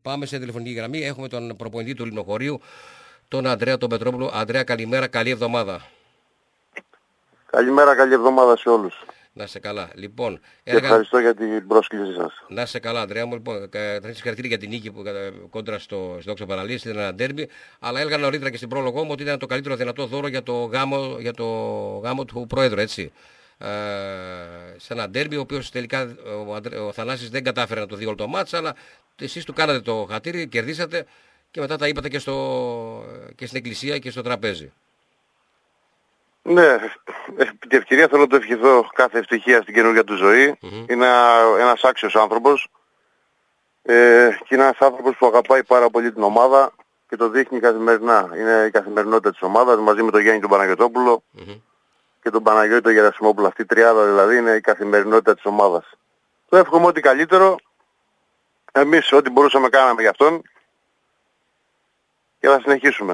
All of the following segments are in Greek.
πάμε σε τηλεφωνική γραμμή. Έχουμε τον προπονητή του Λιμνοχωρίου, τον Ανδρέα τον Πετρόπουλο. Ανδρέα, καλημέρα, καλή εβδομάδα. Καλημέρα, καλή εβδομάδα σε όλους. Να σε καλά. Λοιπόν, και ευχαριστώ για την πρόσκλησή σας. Να σε καλά, Ανδρέα μου. Λοιπόν, θα συγχαρητήρια για την νίκη που κόντρα στο Δόξα Παραλίας, ήταν ένα ντέρμπι. Αλλά έλεγα νωρίτερα και στην πρόλογο μου ότι ήταν το καλύτερο δυνατό δώρο για το γάμο του Πρόεδρου, έτσι. Σε ένα ντέρμπι, ο οποίος τελικά ο Θανάσης δεν κατάφερε να το δει όλο το μάτς, αλλά εσείς του κάνατε το χατήρι, κερδίσατε και μετά τα είπατε και στην εκκλησία και στο τραπέζι. Ναι, την ευκαιρία θέλω να το ευχηθώ κάθε ευτυχία στην καινούργια του ζωή. Είναι ένας άξιος άνθρωπος και είναι ένας άνθρωπος που αγαπάει πάρα πολύ την ομάδα και το δείχνει καθημερινά. Είναι η καθημερινότητα της ομάδας μαζί με τον Γιάννη τον Παναγιωτόπουλο και τον Παναγιώτη τον Γερασιμόπουλο. Αυτή η τριάδα δηλαδή είναι η καθημερινότητα της ομάδας. Το εύχομαι ό,τι καλύτερο. Εμείς ό,τι μπορούσαμε κάναμε για αυτόν και θα συνεχίσουμε.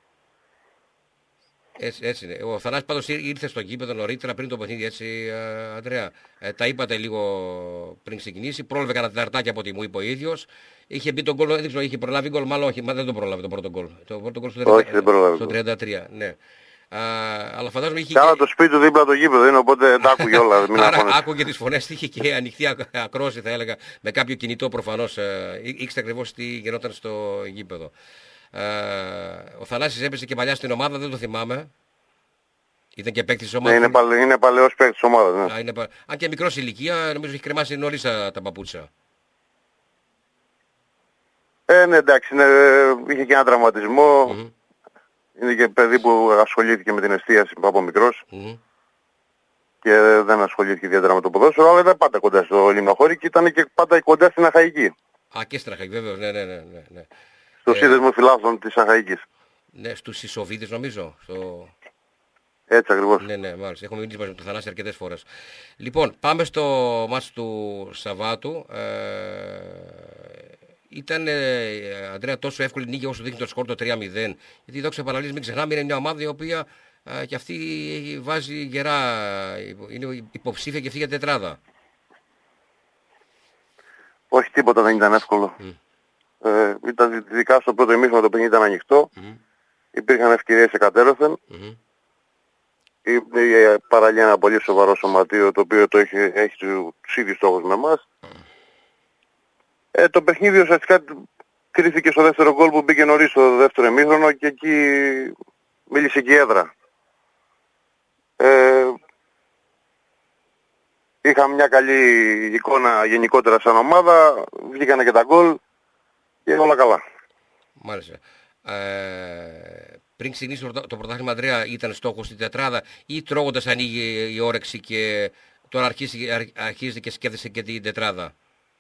Έτσι είναι. Ο Θανάσης πάντως ήρθε στο γήπεδο νωρίτερα πριν το παιχνίδι, έτσι, Ανδρέα. Τα είπατε λίγο πριν ξεκινήσει. Πρόλαβε κανένα τεταρτάκι από ό,τι μου είπε ο ίδιος. Είχε μπει τον γκολ, δεν ξέρω, είχε προλάβει γκολ, μάλλον όχι, δεν το πρόλαβε το πρώτο γκολ. Το πρώτο γκολ στο 33, ναι. Αλλά φαντάζομαι είχε. Κάνα το σπίτι του δίπλα το γήπεδο είναι, οπότε τα άκουγε όλα. Άρα άκουγε τις φωνές, είχε και ανοιχτή ακρόαση, θα έλεγα, με κάποιο κινητό προφανώς. Ήξερε ακριβώς τι γινόταν στο γήπεδο. Ο Θανάσης έπεσε και παλιά στην ομάδα, δεν το θυμάμαι. Ήταν και παίκτης της ομάδας. Είναι παλαιός παίκτης της ομάδας. Ναι. Αν και μικρός ηλικία, νομίζω έχει κρεμάσει νωρίς τα παπούτσια. Ναι, εντάξει, είχε και ένα τραυματισμό. Είναι και παιδί που ασχολήθηκε με την εστίαση από μικρός. Και δεν ασχολήθηκε ιδιαίτερα με το ποδόσφαιρο, αλλά ήταν πάντα κοντά στο Λιμνοχώρι και ήταν και πάντα κοντά στην Αχαϊκή. Και στην Αχαϊκή, βέβαιως, ναι. Στο σύνδεσμο φιλάθλων της Αχαϊκής. Ναι, στους Ισοβίδες νομίζω. Έτσι ακριβώς. Ναι, μάλιστα. Έχουμε μιλήσει μαζί με τον Θανάση αρκετές φορές. Λοιπόν, πάμε στο μάτς του Σαββάτου. Ήταν, Ανδρέα, τόσο εύκολη νίκη όσο δείχνει το σκορ το 3-0. Γιατί η Δόξα Παραλίας, μην ξεχνάμε, είναι μια ομάδα η οποία και αυτή βάζει γερά, είναι υποψήφια και αυτή για τετράδα. Όχι, τίποτα δεν ήταν εύκολο. Ήταν ειδικά στο πρώτο ημίχρονο το παιχνίδι ήταν ανοιχτό. Υπήρχαν ευκαιρίες εκατέρωθεν. Η Παραλία ένα πολύ σοβαρό σωματείο το οποίο έχει τους ίδιους στόχους με εμάς. Το παιχνίδι ουσιαστικά κρίθηκε στο δεύτερο γκολ που μπήκε νωρίς στο δεύτερο ημίχρονο και εκεί μίλησε και η έδρα. Είχαμε μια καλή εικόνα γενικότερα σαν ομάδα, βγήκανε και τα γκολ και όλα καλά. Μάλιστα. Πριν ξεκινήσει το πρωτάθλημα, Ανδρέα, ήταν στόχος στην τετράδα ή τρώγοντας ανοίγει η όρεξη και τώρα αρχίζεται και σκέφτεσαι και την τετράδα?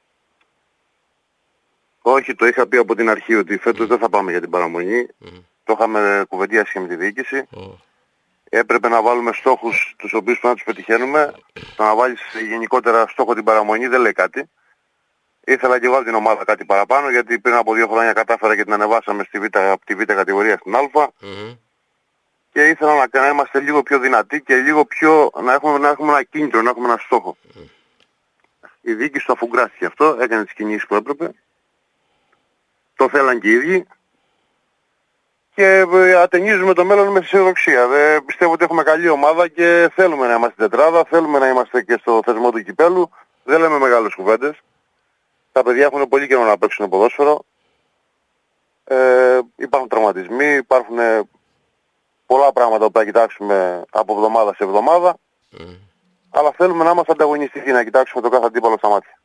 Όχι, το είχα πει από την αρχή ότι φέτος δεν θα πάμε για την παραμονή. Το είχαμε κουβεντιάσει και με τη διοίκηση. Έπρεπε να βάλουμε στόχους τους οποίους πρέπει να τους πετυχαίνουμε. Το να βάλεις γενικότερα στόχο την παραμονή δεν λέει κάτι. Ήθελα και εγώ από την ομάδα κάτι παραπάνω γιατί πριν από 2 χρόνια κατάφερα και την ανεβάσαμε από τη Β κατηγορία στην Α. Και ήθελα να είμαστε λίγο πιο δυνατοί και λίγο πιο να έχουμε ένα κίνητρο, να έχουμε ένα στόχο. Η διοίκηση το αφουγκράστηκε αυτό, έκανε τις κινήσεις που έπρεπε. Το θέλαν και οι ίδιοι. Και ατενίζουμε το μέλλον με αισιοδοξία. Πιστεύω ότι έχουμε καλή ομάδα και θέλουμε να είμαστε τετράδα, θέλουμε να είμαστε και στο θεσμό του κυπέλου. Δεν λέμε μεγάλες κουβέντες. Τα παιδιά έχουν πολύ καιρό να παίξουν ποδόσφαιρο. Υπάρχουν τραυματισμοί, υπάρχουν πολλά πράγματα που θα κοιτάξουμε από εβδομάδα σε εβδομάδα. Αλλά θέλουμε να είμαστε ανταγωνιστικοί, να κοιτάξουμε το κάθε αντίπαλο στα μάτια.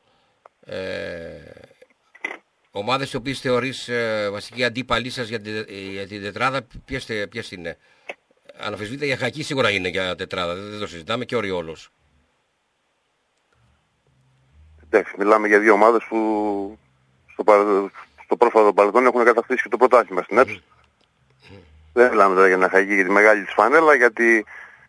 Ομάδες οι οποίες θεωρείς βασική αντίπαλή σας για την τετράδα, ποιες είναι? Αναφεσβήτητα η Αχαϊκή σίγουρα είναι για τετράδα, δεν το συζητάμε, και ο Ριόλος. Εντάξει, μιλάμε για δύο ομάδες που στο πρόσφατο παρελθόν έχουν κατακτήσει και το πρωτάθλημα στην ΕΠΣ. Δεν μιλάμε τώρα για την Αχαϊκή, για τη μεγάλη της φανέλα, γιατί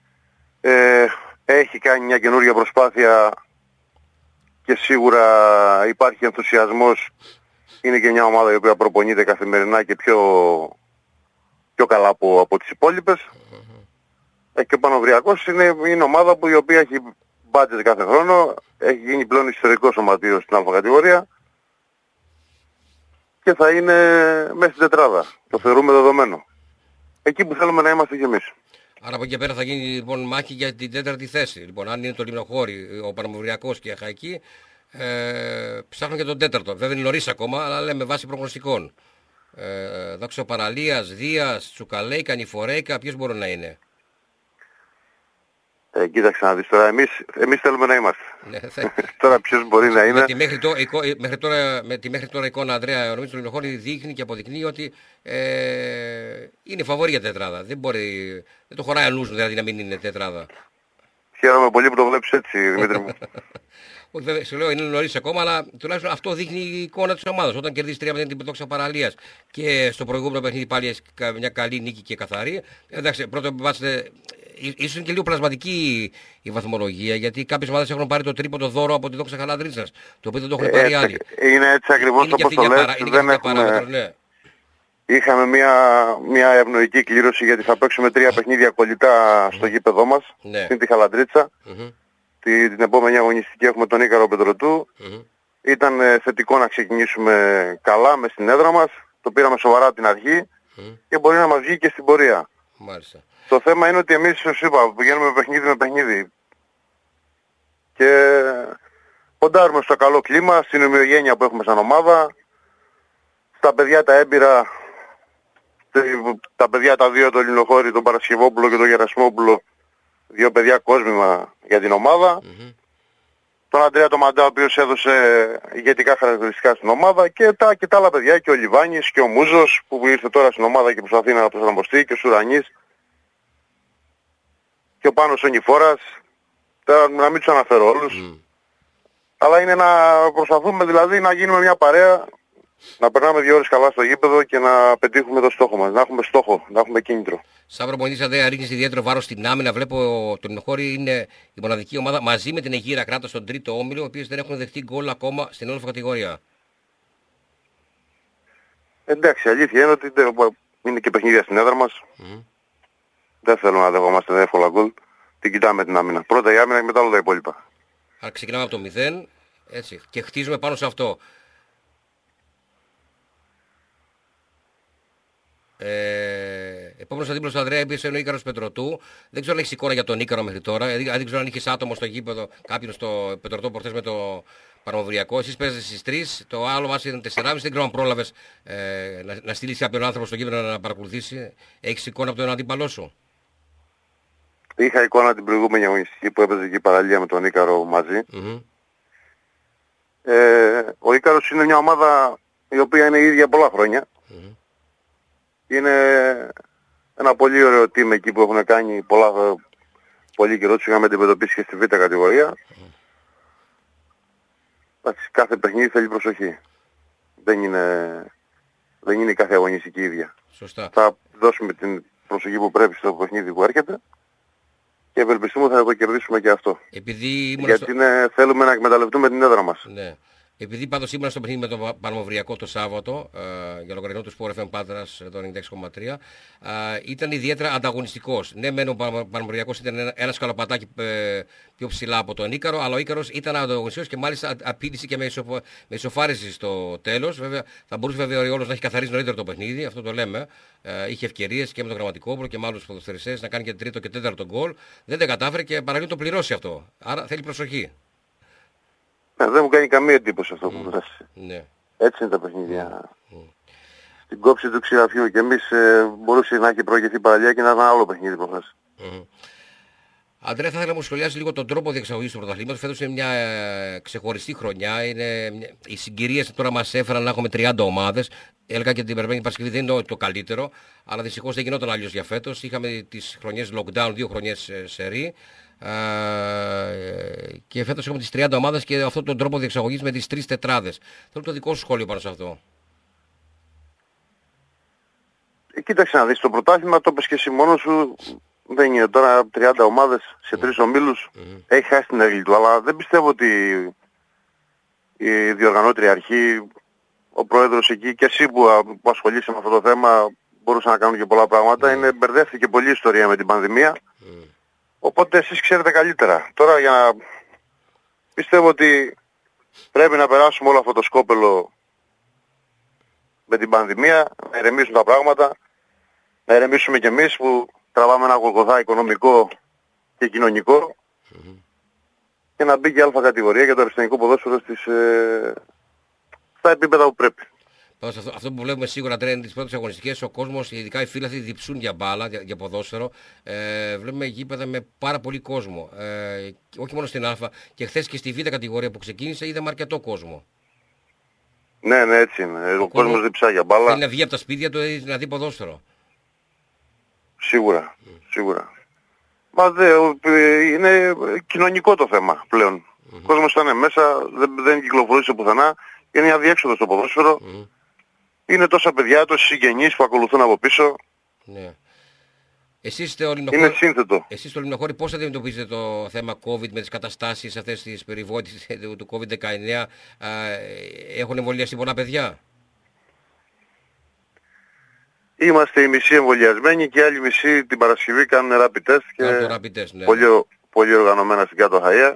έχει κάνει μια καινούργια προσπάθεια και σίγουρα υπάρχει ενθουσιασμός. Είναι και μια ομάδα η οποία προπονείται καθημερινά και πιο καλά από τις υπόλοιπες. Και ο Πανοβριακός είναι ομάδα η οποία έχει budget κάθε χρόνο, έχει γίνει πλέον ιστορικό σωματείο στην Α κατηγορία και θα είναι μέσα στην τετράδα. Το θεωρούμε δεδομένο. Εκεί που θέλουμε να είμαστε κι εμείς. Άρα από εκεί πέρα θα γίνει λοιπόν μάχη για την τέταρτη θέση. Λοιπόν, αν είναι το Λιμνοχώρι, ο Παναμοριακός και η Αχαϊκή, ψάχνουν και τον τέταρτο. Βέβαια είναι νωρίς ακόμα, αλλά λέμε βάση προγνωστικών. Δόξα Παραλίας, Δίας, Τσουκαλέικα, Νιφορέικα, ποιος μπορεί να είναι? Κοίταξε να δεις τώρα, εμείς θέλουμε να είμαστε. Ναι, τώρα ποιος μπορεί να είναι. Με τη μέχρι τώρα εικόνα, Ανδρέα, νομίζω ότι το Λιμνοχώρι δείχνει και αποδεικνύει ότι είναι φαβορή για τετράδα. Δεν το χωράει αλλούς δηλαδή να μην είναι τετράδα. Χαίρομαι πολύ που το βλέπεις έτσι, Δημήτρη μου. Όχι, βέβαια, σου λέω είναι νωρίς ακόμα, αλλά τουλάχιστον αυτό δείχνει η εικόνα της ομάδας. Όταν κερδίσει 3-0 την Δόξα Παραλίας και στο προηγούμενο παιχνίδι πάλι μια καλή νίκη και καθαρή. Εντάξει, πρώτα βάζετε. Ίσως είναι και λίγο πλασματική η βαθμολογία, γιατί κάποιες ομάδες έχουν πάρει το τρίποντο δώρο από τη Δόξα Χαλανδρίτσας, το οποίο δεν το έχουν πάρει άλλοι. Είναι έτσι ακριβώς όπως το λες. Ναι. Είχαμε μια ευνοϊκή κλήρωση, γιατί θα παίξουμε 3 παιχνίδια κολλητά στο γήπεδό μας, στην τη Χαλαντρίτσα. Την επόμενη αγωνιστική έχουμε τον Ίκαρο Πετροτού. Ήταν θετικό να ξεκινήσουμε καλά μες στην έδρα μας. Το πήραμε σοβαρά από την αρχή και μπορεί να μας βγει και στην πορεία. Μάλιστα. Το θέμα είναι ότι εμείς, σας είπα, πηγαίνουμε παιχνίδι με παιχνίδι και ποντάρουμε στο καλό κλίμα, στην ομοιογένεια που έχουμε σαν ομάδα, στα παιδιά τα έμπειρα, τα παιδιά τα δύο, τον Λιμνοχώρι, τον Παρασκευόπουλο και τον Γερασιμόπουλο, 2 παιδιά κόσμημα για την ομάδα. Τον Αντρέα τον Μαντά, ο οποίος έδωσε ηγετικά χαρακτηριστικά στην ομάδα, και τα άλλα παιδιά, και ο Λιβάνης και ο Μούζος που ήρθε τώρα στην ομάδα και προσπαθεί να προσαρμοστεί, και ο Σουρανής και ο Πάνος ο Νιφόρας. Τώρα να μην τους αναφέρω όλους. Αλλά είναι να προσπαθούμε δηλαδή να γίνουμε μια παρέα, να περνάμε 2 ώρες καλά στο γήπεδο και να πετύχουμε το στόχο μας. Να έχουμε στόχο, να έχουμε κίνητρο. Σαν προπονητής, Ανδρέα, ρίχνεις ιδιαίτερο βάρος στην άμυνα. Βλέπω το Λιμνοχώρι είναι η μοναδική ομάδα μαζί με την Αιγύρα Κράτα στον τρίτο όμιλο, οι οποίες δεν έχουν δεχτεί γκολ ακόμα στην όλη κατηγορία. Εντάξει, αλήθεια είναι ότι είναι και παιχνίδια στην έδρα μας. Δεν θέλουμε να δεχόμαστε εύκολα γκολ. Την κοιτάμε την άμυνα. Πρώτα η άμυνα και μετά όλα τα υπόλοιπα. Άρα ξεκινάμε από το 0, έτσι, και χτίζουμε πάνω σε αυτό. Επόμενος αντίπαλος του Ανδρέα είναι ο Ίκαρος Πετροτού. Δεν ξέρω αν έχει εικόνα για τον Ίκαρο μέχρι τώρα. Δεν ξέρω αν είχε άτομο στο γήπεδο, κάποιον στο Πετροτό προχθές με το Παναμοριακό. Εσείς παίζετε στις 3, το άλλο μας ήταν 4,5. Δεν ξέρω αν πρόλαβες να στείλεις κάποιον άνθρωπο στο γήπεδο να παρακολουθήσει. Έχεις εικόνα από τον αντίπαλό σου? Είχα εικόνα την προηγούμενη αγωνιστική που έπαιζε και η παραλία με τον Ίκαρο μαζί. Ο Ίκαρος είναι μια ομάδα η οποία είναι ίδια πολλά χρόνια. Είναι ένα πολύ ωραίο team εκεί που έχουν κάνει πολύ καιρό. Τους είχαμε αντιμετωπίσει και στη Β' κατηγορία. Κάθε παιχνίδι θέλει προσοχή. Δεν είναι κάθε αγωνιστική ίδια. Σωστά. Θα δώσουμε την προσοχή που πρέπει στο παιχνίδι που έρχεται και ευελπιστούμε θα το κερδίσουμε και αυτό. Γιατί θέλουμε να εκμεταλλευτούμε την έδρα μας. Ναι. Επειδή πάντως ήμουν στο παιχνίδι με τον Παναμοριακό το Σάββατο, για λογαριασμό του Sport FM Πάτρας, το 96,3, ήταν ιδιαίτερα ανταγωνιστικός. Ναι, μεν ο Παναμοριακός ήταν ένα σκαλοπατάκι πιο ψηλά από τον Ίκαρο, αλλά ο Ίκαρος ήταν ανταγωνιστικός και μάλιστα απείλησε και με ισοφάριση στο τέλος. Βέβαια, θα μπορούσε βέβαια ο Ριόλος να έχει καθαρίσει νωρίτερα το παιχνίδι, αυτό το λέμε. Είχε ευκαιρίες και με τον Γραμματικόπουλο και με άλλους ποδοσφαιριστές να κάνει και τρίτο και τέταρτο γκολ. Δεν τα κατάφερε και παραλίγο το πληρώσει αυτό. Άρα θέλει προσοχή. Δεν μου κάνει καμία εντύπωση αυτό που μου λες. Ναι. Έτσι είναι τα παιχνίδια. Στην κόψη του ξηραφιού και εμείς μπορούσε να έχει προηγηθεί παραλία και να ήταν άλλο παιχνίδι προχθές. Αντρέα, θα ήθελα να μου σχολιάσει λίγο τον τρόπο διεξαγωγής του πρωταθλήματος. Φέτος είναι μια ξεχωριστή χρονιά. Οι συγκυρίες τώρα μας έφεραν να έχουμε 30 ομάδες. Έλεγα και την περασμένη Παρασκευή δεν είναι το καλύτερο, αλλά δυστυχώς δεν γινόταν αλλιώς για φέτος. Είχαμε τις χρονιές lockdown, 2 χρονιές σερί. Και φέτος έχουμε τις 30 ομάδες και αυτόν τον τρόπο διεξαγωγής με τις 3 τετράδες. Θέλω το δικό σου σχόλιο πάνω σε αυτό. Κοίταξε να δεις, το πρωτάθλημα το πες και εσύ μόνος σου. Δεν είναι τώρα 30 ομάδες σε 3 ομίλους. Έχει χάσει την έργη του, αλλά δεν πιστεύω ότι η διοργανώτρια αρχή, ο πρόεδρος εκεί και εσύ που ασχολείσαι με αυτό το θέμα μπορούσαν να κάνουν και πολλά πράγματα. Μπερδεύτηκε πολλή η ιστορία με την πανδημία. Οπότε εσείς ξέρετε καλύτερα. Τώρα για να πιστεύω ότι πρέπει να περάσουμε όλο αυτό το σκόπελο με την πανδημία, να ηρεμήσουν τα πράγματα, να ηρεμήσουμε κι εμείς που τραβάμε ένα γολγοθά οικονομικό και κοινωνικό και να μπει και αλφα κατηγορία για το αριστεχνικό ποδόσφαιρο στα επίπεδα που πρέπει. Αυτό που βλέπουμε σίγουρα τρένε τις πρώτες αγωνιστικές, ο κόσμος, ειδικά οι φίλαθλοι, διψούν για μπάλα, για ποδόσφαιρο. Βλέπουμε γήπεδα με πάρα πολύ κόσμο. Όχι μόνο στην Α, και χθες και στη Β κατηγορία που ξεκίνησε είδαμε αρκετό κόσμο. Ναι, έτσι είναι. Ο κόσμος διψά για μπάλα. Θέλει να βγει από τα σπίτια του να δει ποδόσφαιρο. Σίγουρα, σίγουρα. Μα είναι κοινωνικό το θέμα πλέον. Ο κόσμος ήταν μέσα, δεν κυκλοφορούσε πουθενά, είναι μια διέξοδο στο ποδόσφαιρο. Είναι τόσα παιδιά, τόσοι συγγενείς που ακολουθούν από πίσω. Ναι. Εσείς στο Λιμνοχώρι πώς αντιμετωπίζετε το θέμα COVID με τις καταστάσεις αυτές τις περιβόητες του COVID-19? Έχουν εμβολιαστεί πολλά παιδιά? Είμαστε οι μισοί εμβολιασμένοι και οι άλλοι μισοί την Παρασκευή κάνουν rapid test και ναι. πολύ οργανωμένα στην κάτω Χαία.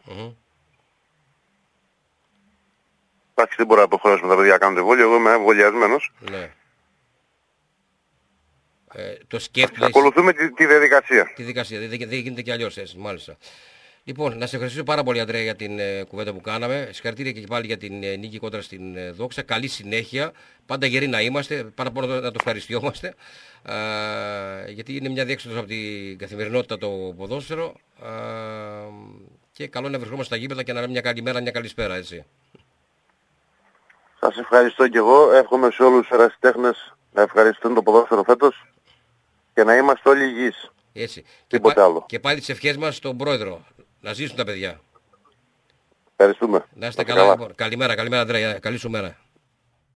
Εντάξει, δεν μπορώ να υποχρεώσουμε τα παιδιά να κάνουν εμβόλιο, εγώ είμαι εμβολιασμένος. Ναι. Το σκέφτομαι. Ακολουθούμε τη διαδικασία. Τη διαδικασία, δεν γίνεται και αλλιώς έτσι, μάλιστα. Λοιπόν, να σε ευχαριστήσω πάρα πολύ, Αντρέα, για την κουβέντα που κάναμε. Συγχαρητήρια και πάλι για την νίκη κόντρα στην Δόξα. Καλή συνέχεια. Πάντα γεροί να είμαστε. Πάρα πολύ να το ευχαριστιόμαστε. Γιατί είναι μια διέξοδος από την καθημερινότητα το ποδόσφαιρο. Και καλό να βρισκόμαστε στα γήπεδα και να λέμε μια καλή μέρα, μια καλησπέρα, έτσι. Σας ευχαριστώ και εγώ. Εύχομαι σε όλους τους ερασιτέχνες να ευχαριστούν το ποδόσφαιρο φέτος και να είμαστε όλοι υγιείς. Έτσι. Τίποτε άλλο. Και πάλι τις ευχές μας στον πρόεδρο. Να ζήσουν τα παιδιά. Ευχαριστούμε. Να είστε καλά. Καλημέρα, Αντρέα. Καλή σου μέρα.